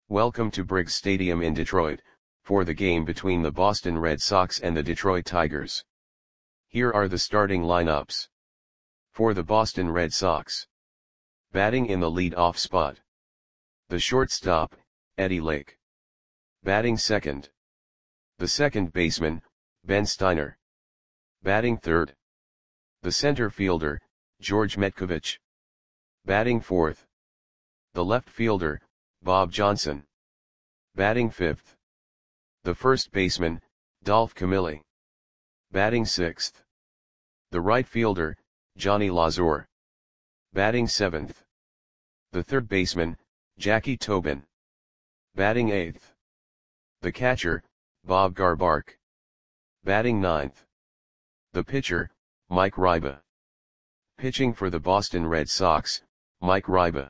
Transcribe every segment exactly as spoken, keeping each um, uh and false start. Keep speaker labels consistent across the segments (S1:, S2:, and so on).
S1: Welcome to Briggs Stadium in Detroit, for the game between the Boston Red Sox and the Detroit Tigers. Here are the starting lineups. For the Boston Red Sox. Batting in the lead-off spot. The shortstop, Eddie Lake. Batting second. The second baseman, Ben Steiner. Batting third. The center fielder, George Metcovich. Batting fourth. The left fielder, Bob Johnson. Batting fifth. The first baseman, Dolph Camilli. Batting sixth. The right fielder, Johnny Lazor. Batting seventh. The third baseman, Jackie Tobin. Batting eighth. The catcher, Bob Garbark. Batting ninth. The pitcher, Mike Ryba. Pitching for the Boston Red Sox, Mike Ryba.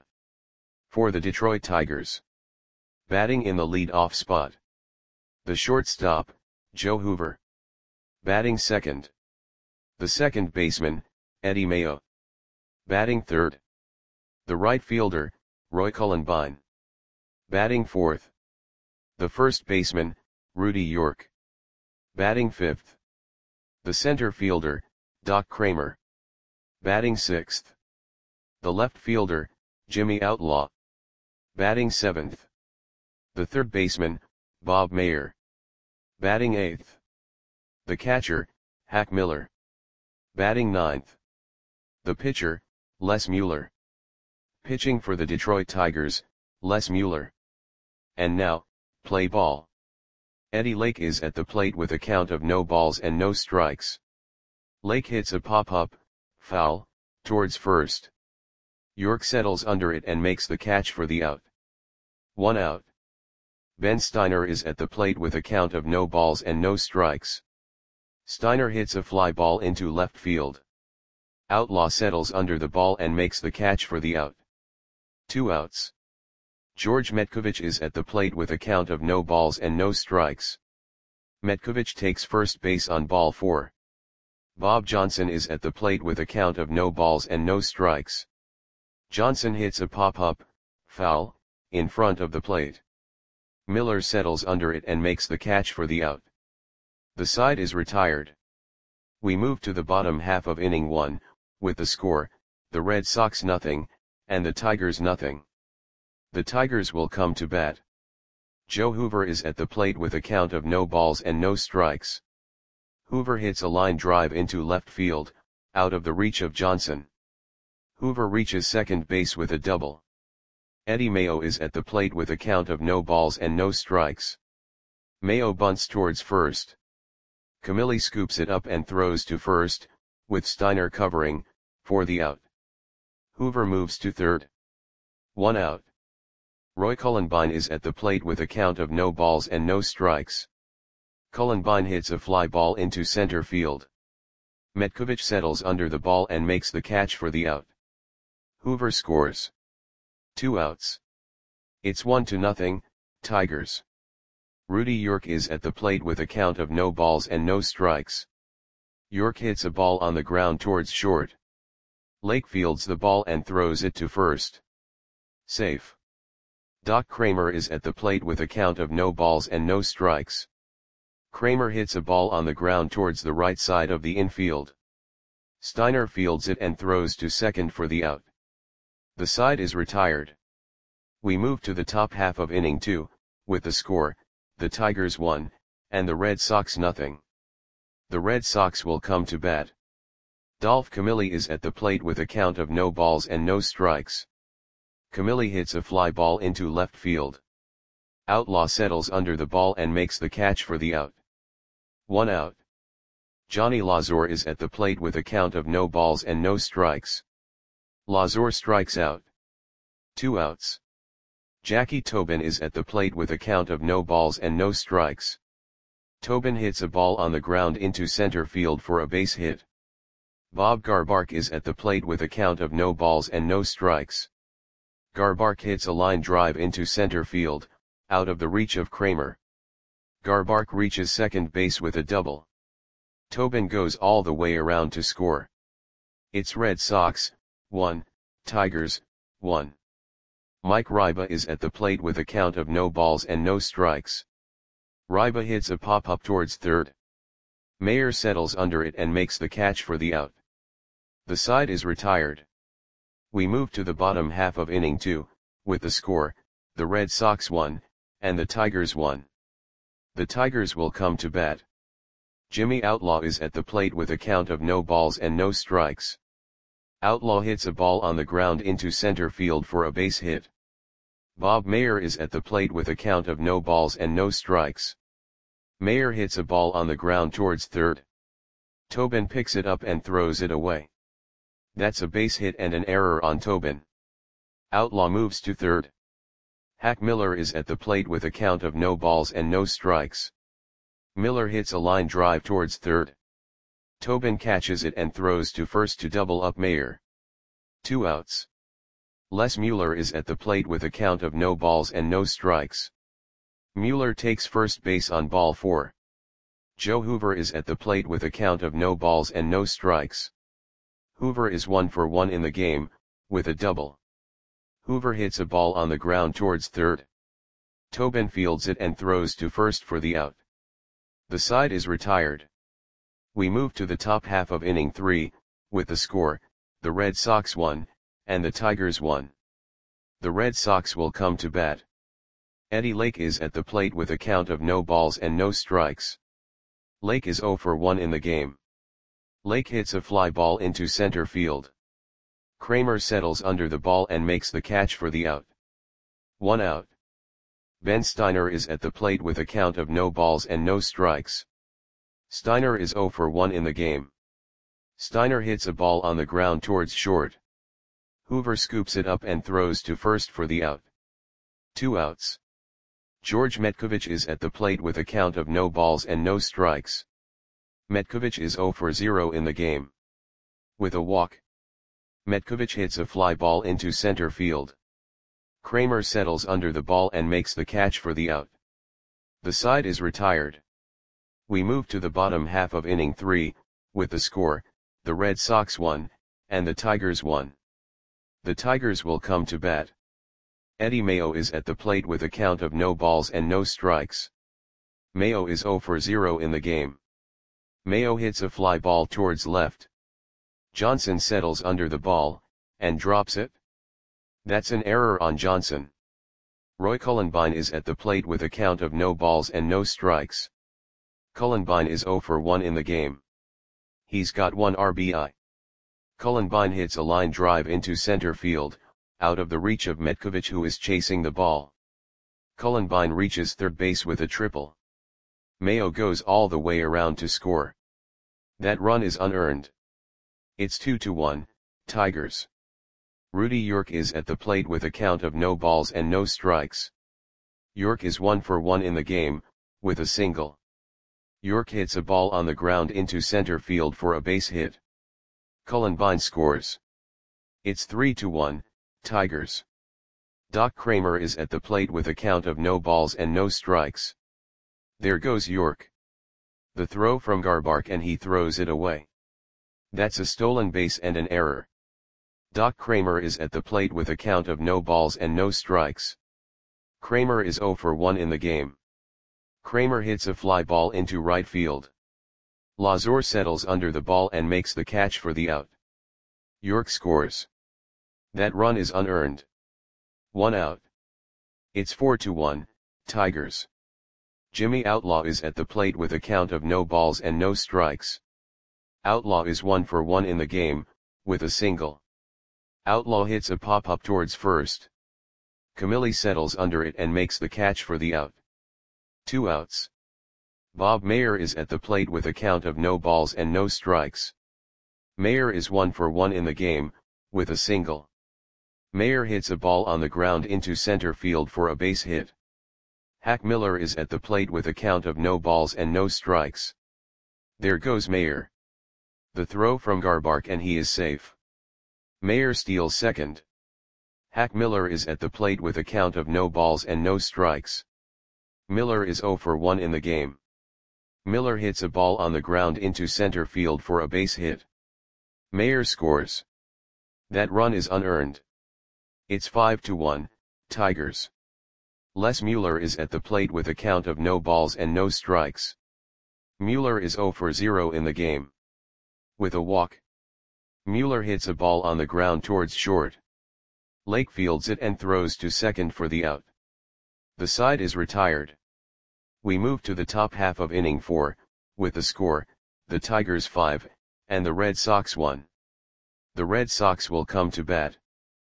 S1: For the Detroit Tigers. Batting in the lead-off spot. The shortstop, Joe Hoover. Batting second. The second baseman, Eddie Mayo. Batting third. The right fielder, Roy Cullenbine. Batting fourth. The first baseman, Rudy York. Batting fifth. The center fielder, Doc Kramer. Batting sixth. The left fielder, Jimmy Outlaw. Batting seventh. The third baseman, Bob Mayer. Batting eighth. The catcher, Hack Miller. Batting ninth. The pitcher, Les Mueller. Pitching for the Detroit Tigers, Les Mueller. And now, play ball. Eddie Lake is at the plate with a count of no balls and no strikes. Lake hits a pop-up, foul, towards first. York settles under it and makes the catch for the out. One out. Ben Steiner is at the plate with a count of no balls and no strikes. Steiner hits a fly ball into left field. Outlaw settles under the ball and makes the catch for the out. Two outs. George Metcovich is at the plate with a count of no balls and no strikes. Metcovich takes first base on ball four. Bob Johnson is at the plate with a count of no balls and no strikes. Johnson hits a pop-up, foul, in front of the plate. Miller settles under it and makes the catch for the out. The side is retired. We move to the bottom half of inning one, with the score, the Red Sox nothing, and the Tigers nothing. The Tigers will come to bat. Joe Hoover is at the plate with a count of no balls and no strikes. Hoover hits a line drive into left field, out of the reach of Johnson. Hoover reaches second base with a double. Eddie Mayo is at the plate with a count of no balls and no strikes. Mayo bunts towards first. Camilli scoops it up and throws to first, with Steiner covering, for the out. Hoover moves to third. One out. Roy Cullenbine is at the plate with a count of no balls and no strikes. Cullenbine hits a fly ball into center field. Metcovich settles under the ball and makes the catch for the out. Hoover scores. Two outs. It's one to nothing, Tigers. Rudy York is at the plate with a count of no balls and no strikes. York hits a ball on the ground towards short. Lake fields the ball and throws it to first. Safe. Doc Kramer is at the plate with a count of no balls and no strikes. Kramer hits a ball on the ground towards the right side of the infield. Steiner fields it and throws to second for the out. The side is retired. We move to the top half of inning two, with the score, the Tigers one, and the Red Sox nothing. The Red Sox will come to bat. Dolph Camilli is at the plate with a count of no balls and no strikes. Camilli hits a fly ball into left field. Outlaw settles under the ball and makes the catch for the out. One out. Johnny Lazor is at the plate with a count of no balls and no strikes. Lazor strikes out. Two outs. Jackie Tobin is at the plate with a count of no balls and no strikes. Tobin hits a ball on the ground into center field for a base hit. Bob Garbark is at the plate with a count of no balls and no strikes. Garbark hits a line drive into center field, out of the reach of Kramer. Garbark reaches second base with a double. Tobin goes all the way around to score. It's Red Sox, one, Tigers, one. Mike Ryba is at the plate with a count of no balls and no strikes. Ryba hits a pop-up towards third. Mayer settles under it and makes the catch for the out. The side is retired. We move to the bottom half of inning two, with the score, the Red Sox won, and the Tigers won. The Tigers will come to bat. Jimmy Outlaw is at the plate with a count of no balls and no strikes. Outlaw hits a ball on the ground into center field for a base hit. Bob Mayer is at the plate with a count of no balls and no strikes. Mayer hits a ball on the ground towards third. Tobin picks it up and throws it away. That's a base hit and an error on Tobin. Outlaw moves to third. Hack Miller is at the plate with a count of no balls and no strikes. Miller hits a line drive towards third. Tobin catches it and throws to first to double up Mayer. Two outs. Les Mueller is at the plate with a count of no balls and no strikes. Mueller takes first base on ball four. Joe Hoover is at the plate with a count of no balls and no strikes. Hoover is one for one in the game, with a double. Hoover hits a ball on the ground towards third. Tobin fields it and throws to first for the out. The side is retired. We move to the top half of inning three, with the score, the Red Sox won, and the Tigers won. The Red Sox will come to bat. Eddie Lake is at the plate with a count of no balls and no strikes. Lake is oh for one in the game. Lake hits a fly ball into center field. Kramer settles under the ball and makes the catch for the out. One out. Ben Steiner is at the plate with a count of no balls and no strikes. Steiner is oh for one in the game. Steiner hits a ball on the ground towards short. Hoover scoops it up and throws to first for the out. Two outs. George Metkovich is at the plate with a count of no balls and no strikes. Metkovich is oh for zero in the game. With a walk. Metkovich hits a fly ball into center field. Kramer settles under the ball and makes the catch for the out. The side is retired. We move to the bottom half of inning three, with the score, the Red Sox won, and the Tigers won. The Tigers will come to bat. Eddie Mayo is at the plate with a count of no balls and no strikes. Mayo is oh for zero in the game. Mayo hits a fly ball towards left. Johnson settles under the ball, and drops it. That's an error on Johnson. Roy Cullenbine is at the plate with a count of no balls and no strikes. Cullenbine is oh for one in the game. He's got one R B I. Cullenbine hits a line drive into center field, out of the reach of Metkovich, who is chasing the ball. Cullenbine reaches third base with a triple. Mayo goes all the way around to score. That run is unearned. It's two to one, Tigers. Rudy York is at the plate with a count of no balls and no strikes. York is one for one in the game, with a single. York hits a ball on the ground into center field for a base hit. Cullenbine scores. It's three to one, Tigers. Doc Kramer is at the plate with a count of no balls and no strikes. There goes York. The throw from Garbark and he throws it away. That's a stolen base and an error. Doc Kramer is at the plate with a count of no balls and no strikes. Kramer is oh for one in the game. Kramer hits a fly ball into right field. Lazor settles under the ball and makes the catch for the out. York scores. That run is unearned. One out. It's four to one, Tigers. Jimmy Outlaw is at the plate with a count of no balls and no strikes. Outlaw is one for one in the game, with a single. Outlaw hits a pop-up towards first. Camilli settles under it and makes the catch for the out. Two outs. Bob Mayer is at the plate with a count of no balls and no strikes. Mayer is one for one in the game, with a single. Mayer hits a ball on the ground into center field for a base hit. Hack Miller is at the plate with a count of no balls and no strikes. There goes Mayer. The throw from Garbark and he is safe. Mayer steals second. Hack Miller is at the plate with a count of no balls and no strikes. Miller is oh for one in the game. Miller hits a ball on the ground into center field for a base hit. Mayer scores. That run is unearned. It's five to one, Tigers. Les Mueller is at the plate with a count of no balls and no strikes. Mueller is zero for zero in the game. With a walk. Mueller hits a ball on the ground towards short. Lake fields it and throws to second for the out. The side is retired. We move to the top half of inning four, with the score, the Tigers five, and the Red Sox one. The Red Sox will come to bat.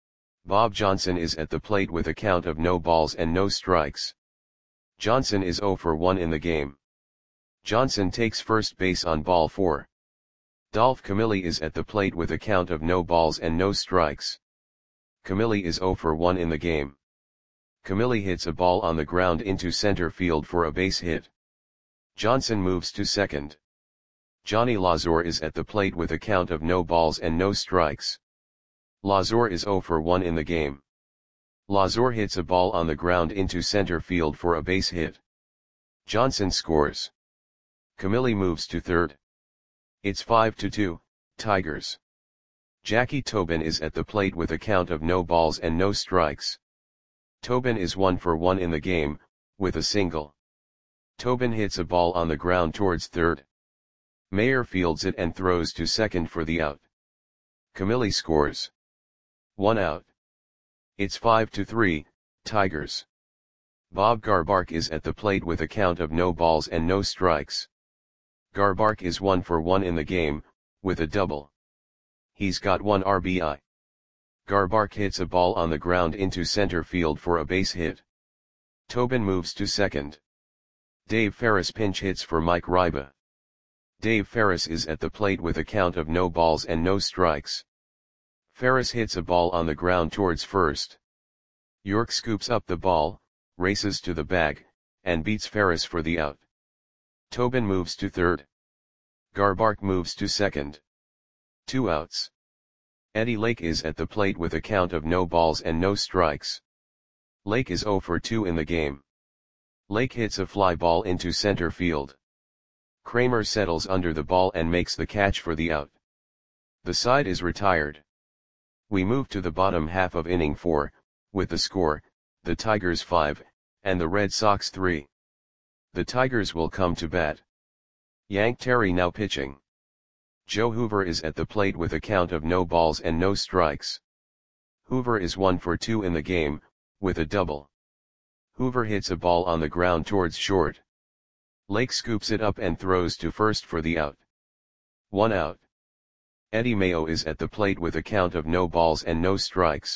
S1: Bob Johnson is at the plate with a count of no balls and no strikes. Johnson is zero for one in the game. Johnson takes first base on ball four. Dolph Camilli is at the plate with a count of no balls and no strikes. Camilli is zero for one in the game. Camilli hits a ball on the ground into center field for a base hit. Johnson moves to second. Johnny Lazor is at the plate with a count of no balls and no strikes. Lazor is zero for one in the game. Lazor hits a ball on the ground into center field for a base hit. Johnson scores. Camilli moves to third. It's five to two, Tigers. Jackie Tobin is at the plate with a count of no balls and no strikes. Tobin is one for one in the game, with a single. Tobin hits a ball on the ground towards third. Mayer fields it and throws to second for the out. Camilli scores. One out. It's five to three, Tigers. Bob Garbark is at the plate with a count of no balls and no strikes. Garbark is one for one in the game, with a double. He's got one R B I. Garbark hits a ball on the ground into center field for a base hit. Tobin moves to second. Dave Ferris pinch hits for Mike Ryba. Dave Ferris is at the plate with a count of no balls and no strikes. Ferris hits a ball on the ground towards first. York scoops up the ball, races to the bag, and beats Ferris for the out. Tobin moves to third. Garbark moves to second. Two outs. Eddie Lake is at the plate with a count of no balls and no strikes. Lake is zero for two in the game. Lake hits a fly ball into center field. Kramer settles under the ball and makes the catch for the out. The side is retired. We move to the bottom half of inning four, with the score, the Tigers five, and the Red Sox three. The Tigers will come to bat. Yank Terry now pitching. Joe Hoover is at the plate with a count of no balls and no strikes. Hoover is one for two in the game, with a double. Hoover hits a ball on the ground towards short. Lake scoops it up and throws to first for the out. One out. Eddie Mayo is at the plate with a count of no balls and no strikes.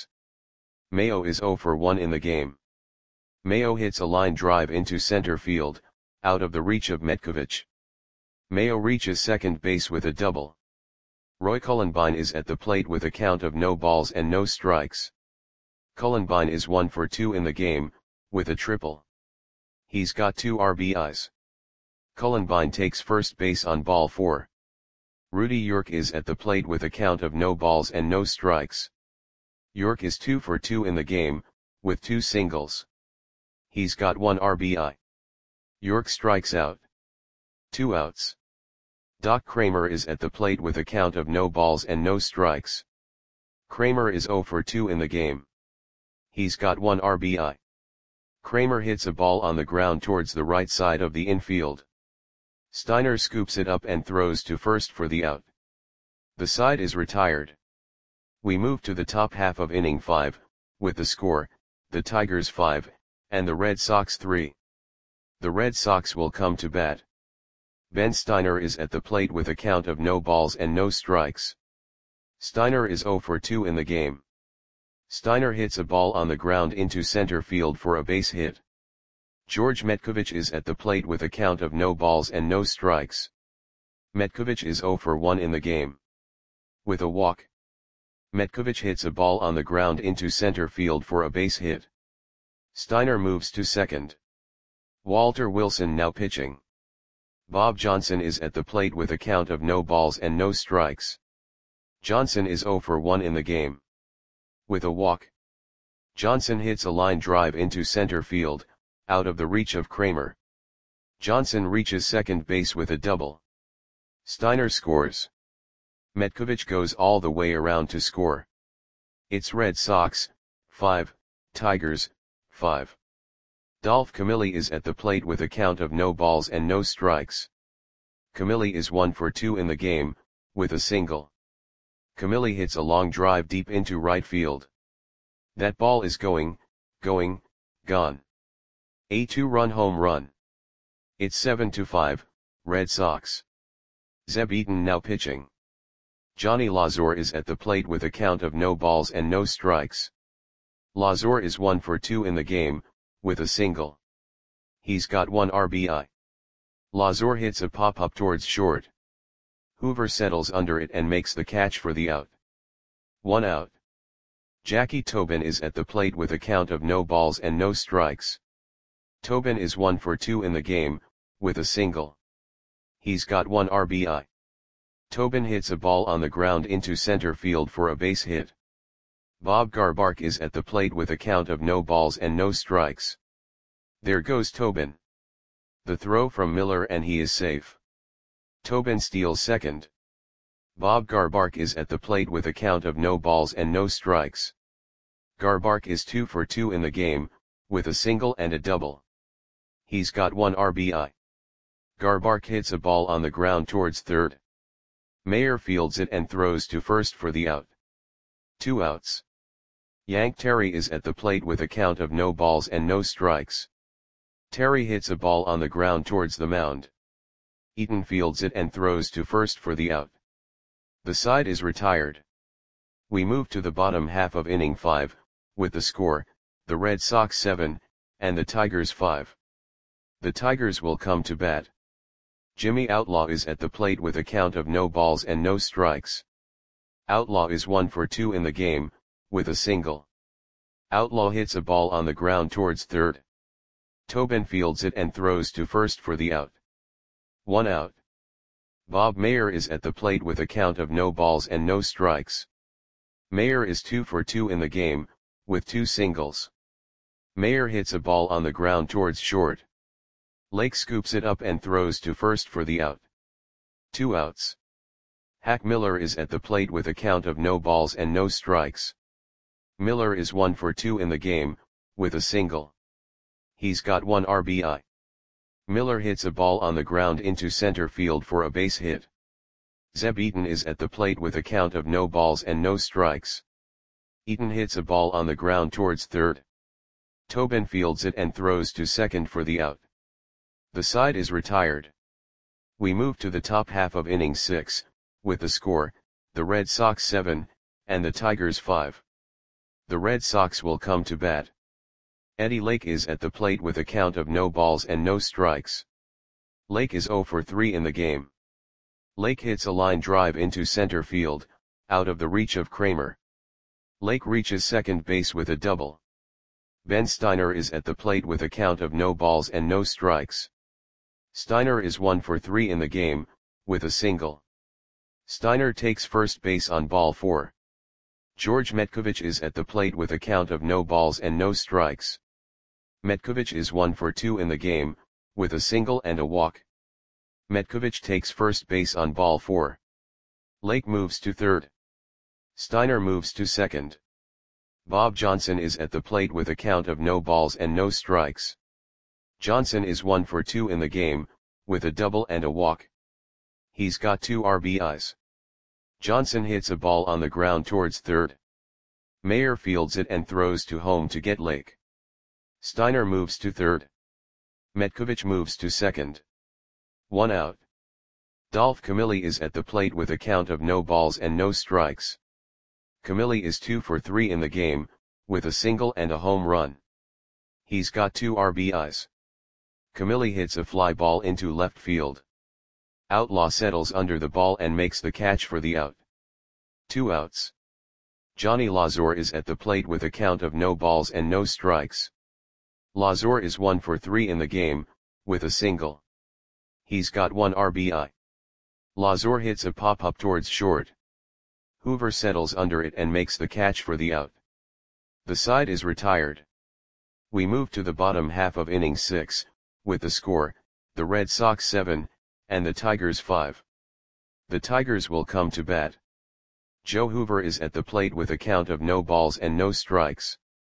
S1: Mayo is zero for one in the game. Mayo hits a line drive into center field, out of the reach of Metkovich. Mayo reaches second base with a double. Roy Cullenbine is at the plate with a count of no balls and no strikes. Cullenbine is one for two in the game, with a triple. He's got two R B Is. Cullenbine takes first base on ball four. Rudy York is at the plate with a count of no balls and no strikes. York is two for two in the game, with two singles. He's got one R B I. York strikes out. Two outs. Doc Kramer is at the plate with a count of no balls and no strikes. Kramer is zero for two in the game. He's got one R B I. Kramer hits a ball on the ground towards the right side of the infield. Steiner scoops it up and throws to first for the out. The side is retired. We move to the top half of inning five, with the score, the Tigers five, and the Red Sox three. The Red Sox will come to bat. Ben Steiner is at the plate with a count of no balls and no strikes. Steiner is zero for two in the game. Steiner hits a ball on the ground into center field for a base hit. George Metkovich is at the plate with a count of no balls and no strikes. Metkovich is zero for one in the game. With a walk. Metkovich hits a ball on the ground into center field for a base hit. Steiner moves to second. Walter Wilson now pitching. Bob Johnson is at the plate with a count of no balls and no strikes. Johnson is zero for one in the game. With a walk. Johnson hits a line drive into center field, out of the reach of Kramer. Johnson reaches second base with a double. Steiner scores. Metkovich goes all the way around to score. It's Red Sox, five, Tigers, five. Dolph Camilli is at the plate with a count of no balls and no strikes. Camilli is one for two in the game, with a single. Camilli hits a long drive deep into right field. That ball is going, going, gone. A two-run home run. It's seven to five, Red Sox. Zeb Eaton now pitching. Johnny Lazor is at the plate with a count of no balls and no strikes. Lazor is one for two in the game, with a single. He's got one R B I. Lazor hits a pop-up towards short. Hoover settles under it and makes the catch for the out. One out. Jackie Tobin is at the plate with a count of no balls and no strikes. Tobin is one for two in the game, with a single. He's got one R B I. Tobin hits a ball on the ground into center field for a base hit. Bob Garbark is at the plate with a count of no balls and no strikes. There goes Tobin. The throw from Miller and he is safe. Tobin steals second. Bob Garbark is at the plate with a count of no balls and no strikes. Garbark is two for two in the game, with a single and a double. He's got one R B I. Garbark hits a ball on the ground towards third. Mayer fields it and throws to first for the out. Two outs. Yank Terry is at the plate with a count of no balls and no strikes. Terry hits a ball on the ground towards the mound. Eaton fields it and throws to first for the out. The side is retired. We move to the bottom half of inning five, with the score, the Red Sox seven, and the Tigers five. The Tigers will come to bat. Jimmy Outlaw is at the plate with a count of no balls and no strikes. Outlaw is one for two in the game, with a single. Outlaw hits a ball on the ground towards third. Tobin fields it and throws to first for the out. One out. Bob Mayer is at the plate with a count of no balls and no strikes. Mayer is two for two in the game, with two singles. Mayer hits a ball on the ground towards short. Lake scoops it up and throws to first for the out. Two outs. Hack Miller is at the plate with a count of no balls and no strikes. Miller is one for two in the game, with a single. He's got one R B I. Miller hits a ball on the ground into center field for a base hit. Zeb Eaton is at the plate with a count of no balls and no strikes. Eaton hits a ball on the ground towards third. Tobin fields it and throws to second for the out. The side is retired. We move to the top half of inning six, with the score, the Red Sox seven, and the Tigers five. The Red Sox will come to bat. Eddie Lake is at the plate with a count of no balls and no strikes. Lake is zero for three in the game. Lake hits a line drive into center field, out of the reach of Kramer. Lake reaches second base with a double. Ben Steiner is at the plate with a count of no balls and no strikes. Steiner is one for three in the game, with a single. Steiner takes first base on ball four. George Metkovich is at the plate with a count of no balls and no strikes. Metkovich is one for two in the game, with a single and a walk. Metkovich takes first base on ball four. Lake moves to third. Steiner moves to second. Bob Johnson is at the plate with a count of no balls and no strikes. Johnson is one for two in the game, with a double and a walk. He's got two R B Is. Johnson hits a ball on the ground towards third. Mayer fields it and throws to home to get Lake. Steiner moves to third. Metkovich moves to second. One out. Dolph Camilli is at the plate with a count of no balls and no strikes. Camilli is two for three in the game, with a single and a home run. He's got two R B Is. Camilli hits a fly ball into left field. Outlaw settles under the ball and makes the catch for the out. Two outs. Johnny Lazor is at the plate with a count of no balls and no strikes. Lazor is one for three in the game, with a single. He's got one R B I. Lazor hits a pop-up towards short. Hoover settles under it and makes the catch for the out. The side is retired. We move to the bottom half of inning six, with the score, the Red Sox seven, and the Tigers five. The Tigers will come to bat. Joe Hoover is at the plate with a count of no balls and no strikes.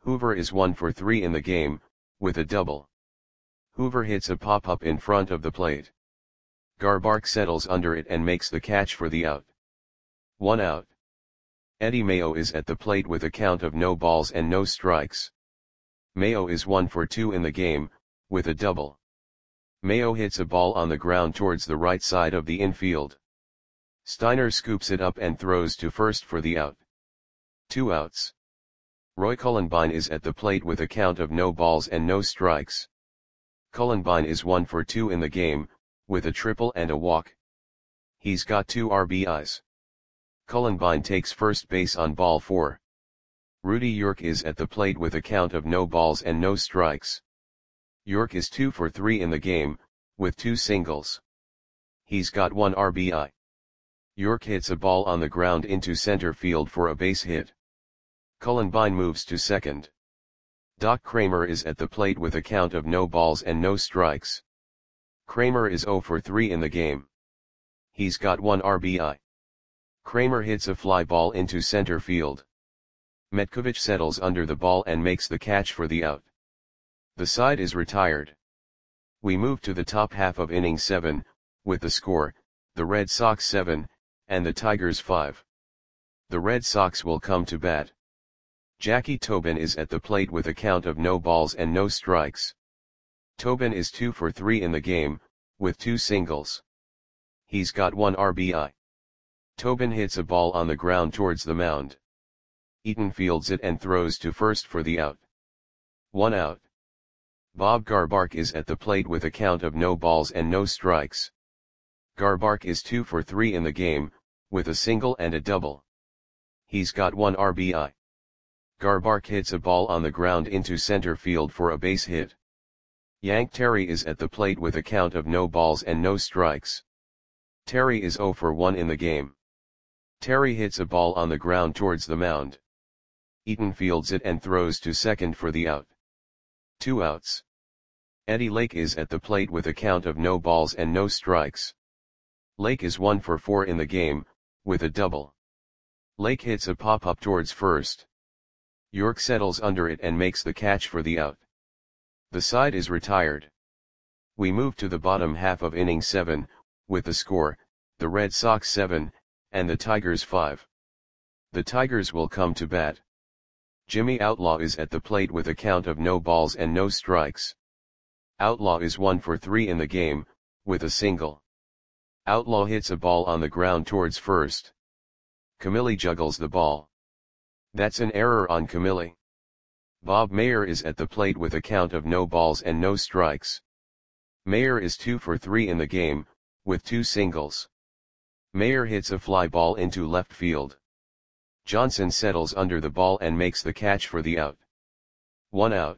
S1: Hoover is one for three in the game, with a double. Hoover hits a pop-up in front of the plate. Garbark settles under it and makes the catch for the out. One out. Eddie Mayo is at the plate with a count of no balls and no strikes. Mayo is one for two in the game, with a double. Mayo hits a ball on the ground towards the right side of the infield. Steiner scoops it up and throws to first for the out. Two outs. Roy Cullenbine is at the plate with a count of no balls and no strikes. Cullenbine is one for two in the game, with a triple and a walk. He's got two R B Is. Cullenbine takes first base on ball four. Rudy York is at the plate with a count of no balls and no strikes. York is two for three in the game, with two singles. He's got one R B I. York hits a ball on the ground into center field for a base hit. Cullenbine moves to second. Doc Kramer is at the plate with a count of no balls and no strikes. Kramer is zero for three in the game. He's got one R B I. Kramer hits a fly ball into center field. Metkovich settles under the ball and makes the catch for the out. The side is retired. We move to the top half of inning seven, with the score, the Red Sox seven, and the Tigers five. The Red Sox will come to bat. Jackie Tobin is at the plate with a count of no balls and no strikes. Tobin is two for three in the game, with two singles. He's got one R B I. Tobin hits a ball on the ground towards the mound. Eaton fields it and throws to first for the out. One out. Bob Garbark is at the plate with a count of no balls and no strikes. Garbark is two for three in the game, with a single and a double. He's got one R B I. Garbark hits a ball on the ground into center field for a base hit. Yank Terry is at the plate with a count of no balls and no strikes. Terry is zero for one in the game. Terry hits a ball on the ground towards the mound. Eaton fields it and throws to second for the out. Two outs. Eddie Lake is at the plate with a count of no balls and no strikes. Lake is one for four in the game, with a double. Lake hits a pop-up towards first. York settles under it and makes the catch for the out. The side is retired. We move to the bottom half of inning seven, with the score, the Red Sox seven, and the Tigers five. The Tigers will come to bat. Jimmy Outlaw is at the plate with a count of no balls and no strikes. Outlaw is one for three in the game, with a single. Outlaw hits a ball on the ground towards first. Camilli juggles the ball. That's an error on Camilli. Bob Mayer is at the plate with a count of no balls and no strikes. Mayer is two for three in the game, with two singles. Mayer hits a fly ball into left field. Johnson settles under the ball and makes the catch for the out. One out.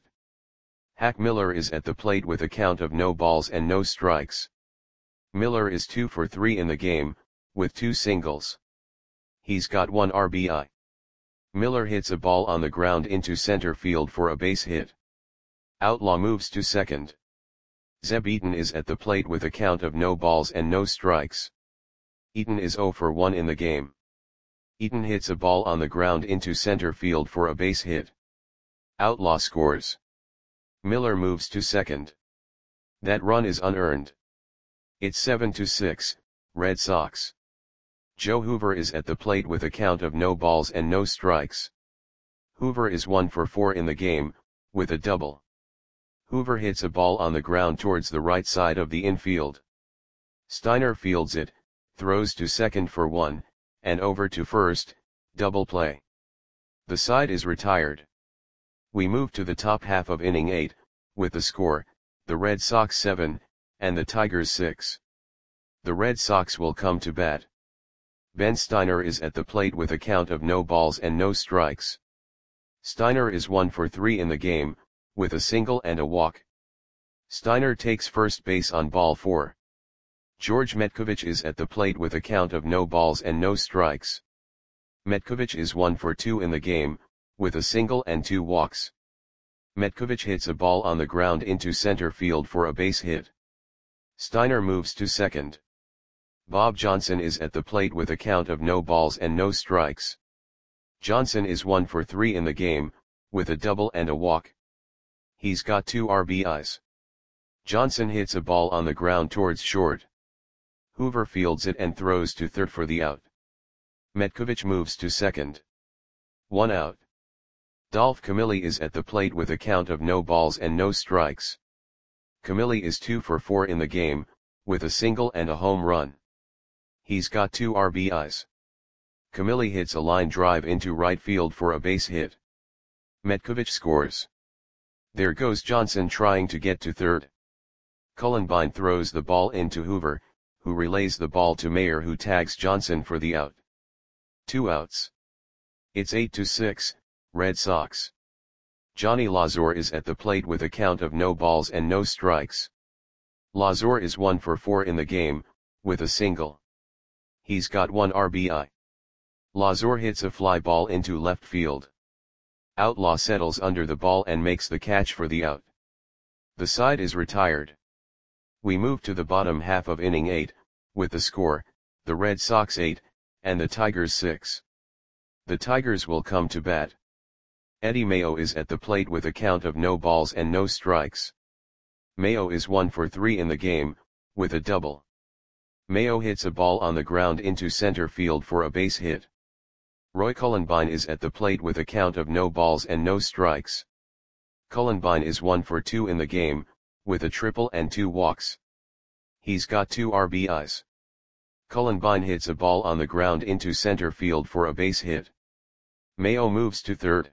S1: Hack Miller is at the plate with a count of no balls and no strikes. Miller is two for three in the game, with two singles. He's got one R B I. Miller hits a ball on the ground into center field for a base hit. Outlaw moves to second. Zeb Eaton is at the plate with a count of no balls and no strikes. Eaton is zero for one in the game. Eaton hits a ball on the ground into center field for a base hit. Outlaw scores. Miller moves to second. That run is unearned. It's seven to six, Red Sox. Joe Hoover is at the plate with a count of no balls and no strikes. Hoover is one for four in the game, with a double. Hoover hits a ball on the ground towards the right side of the infield. Steiner fields it, throws to second for one, and over to first, double play. The side is retired. We move to the top half of inning eight, with the score, the Red Sox seven, and the Tigers six. The Red Sox will come to bat. Ben Steiner is at the plate with a count of no balls and no strikes. Steiner is one for three in the game, with a single and a walk. Steiner takes first base on ball four. George Metkovich is at the plate with a count of no balls and no strikes. Metkovich is one for two in the game, with a single and two walks. Metkovich hits a ball on the ground into center field for a base hit. Steiner moves to second. Bob Johnson is at the plate with a count of no balls and no strikes. Johnson is one for three in the game, with a double and a walk. He's got two R B Is. Johnson hits a ball on the ground towards short. Hoover fields it and throws to third for the out. Metkovich moves to second. One out. Dolph Camilli is at the plate with a count of no balls and no strikes. Camilli is two for four in the game, with a single and a home run. He's got two R B Is. Camilli hits a line drive into right field for a base hit. Metkovich scores. There goes Johnson trying to get to third. Cullenbine throws the ball into Hoover, who relays the ball to Mayer, who tags Johnson for the out. Two outs. It's eight to six, Red Sox. Johnny Lazor is at the plate with a count of no balls and no strikes. Lazor is one for four in the game, with a single. He's got one R B I. Lazor hits a fly ball into left field. Outlaw settles under the ball and makes the catch for the out. The side is retired. We move to the bottom half of inning eight, with the score, the Red Sox eight, and the Tigers six. The Tigers will come to bat. Eddie Mayo is at the plate with a count of no balls and no strikes. Mayo is one for three in the game, with a double. Mayo hits a ball on the ground into center field for a base hit. Roy Cullenbine is at the plate with a count of no balls and no strikes. Cullenbine is one for two in the game, with a triple and two walks. He's got two R B Is. Cullenbine hits a ball on the ground into center field for a base hit. Mayo moves to third.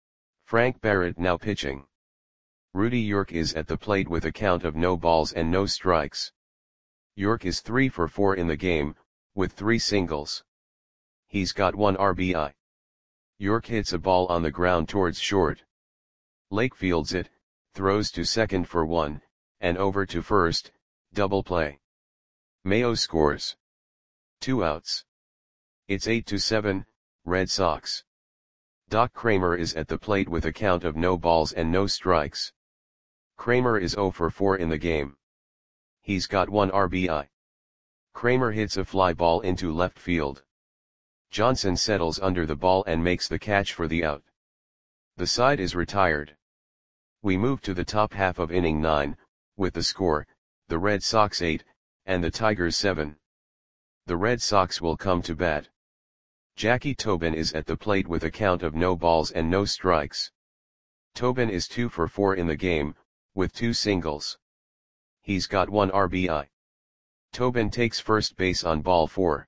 S1: Frank Barrett now pitching. Rudy York is at the plate with a count of no balls and no strikes. York is three for four in the game, with three singles. He's got one R B I. York hits a ball on the ground towards short. Lake fields it, throws to second for one, and over to first, double play. Mayo scores. Two outs. It's eight to seven, Red Sox. Doc Kramer is at the plate with a count of no balls and no strikes. Kramer is zero for four in the game. He's got one R B I. Kramer hits a fly ball into left field. Johnson settles under the ball and makes the catch for the out. The side is retired. We move to the top half of inning nine, with the score, the Red Sox eight, and the Tigers seven. The Red Sox will come to bat. Jackie Tobin is at the plate with a count of no balls and no strikes. Tobin is two for four in the game, with two singles. He's got one R B I. Tobin takes first base on ball four.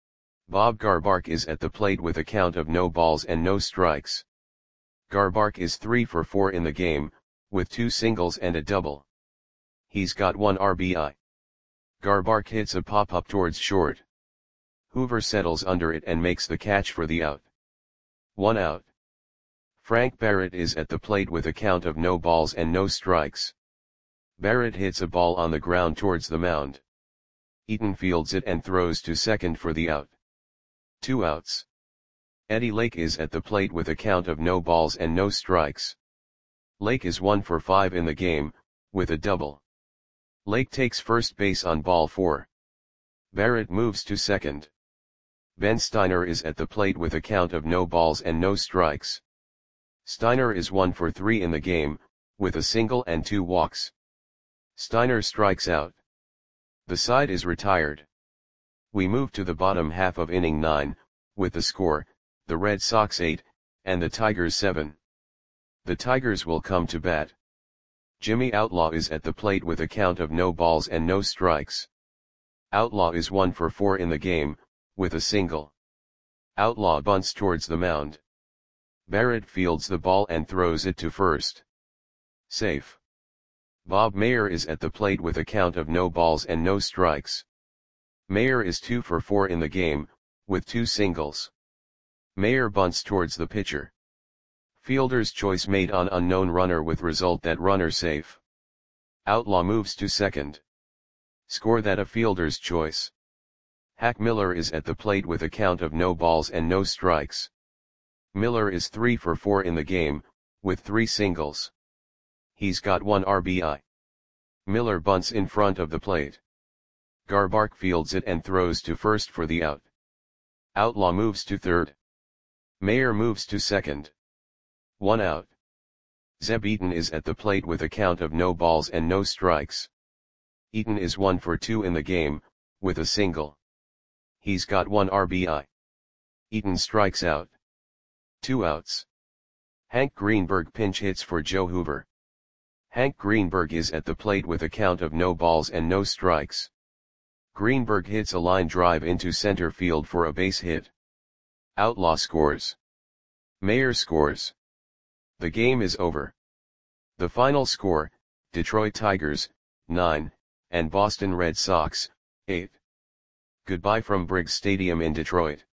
S1: Bob Garbark is at the plate with a count of no balls and no strikes. Garbark is three for four in the game, with two singles and a double. He's got one R B I. Garbark hits a pop-up towards short. Hoover settles under it and makes the catch for the out. One out. Frank Barrett is at the plate with a count of no balls and no strikes. Barrett hits a ball on the ground towards the mound. Eaton fields it and throws to second for the out. Two outs. Eddie Lake is at the plate with a count of no balls and no strikes. Lake is one for five in the game, with a double. Lake takes first base on ball four. Barrett moves to second. Ben Steiner is at the plate with a count of no balls and no strikes. Steiner is one for three in the game, with a single and two walks. Steiner strikes out. The side is retired. We move to the bottom half of inning nine, with the score, the Red Sox eight, and the Tigers seven. The Tigers will come to bat. Jimmy Outlaw is at the plate with a count of no balls and no strikes. Outlaw is one for four in the game, with a single. Outlaw bunts towards the mound. Barrett fields the ball and throws it to first. Safe. Bob Mayer is at the plate with a count of no balls and no strikes. Mayer is two for four in the game, with two singles. Mayer bunts towards the pitcher. Fielder's choice made on unknown runner with result that runner safe. Outlaw moves to second. Score that a fielder's choice. Hack Miller is at the plate with a count of no balls and no strikes. Miller is three for four in the game, with three singles. He's got one R B I. Miller bunts in front of the plate. Garbark fields it and throws to first for the out. Outlaw moves to third. Mayer moves to second. One out. Zeb Eaton is at the plate with a count of no balls and no strikes. Eaton is one for two in the game, with a single. He's got one R B I. Eaton strikes out. Two outs. Hank Greenberg pinch hits for Joe Hoover. Hank Greenberg is at the plate with a count of no balls and no strikes. Greenberg hits a line drive into center field for a base hit. Outlaw scores. Mayer scores. The game is over. The final score, Detroit Tigers, nine, and Boston Red Sox, eight. Goodbye from Briggs Stadium in Detroit.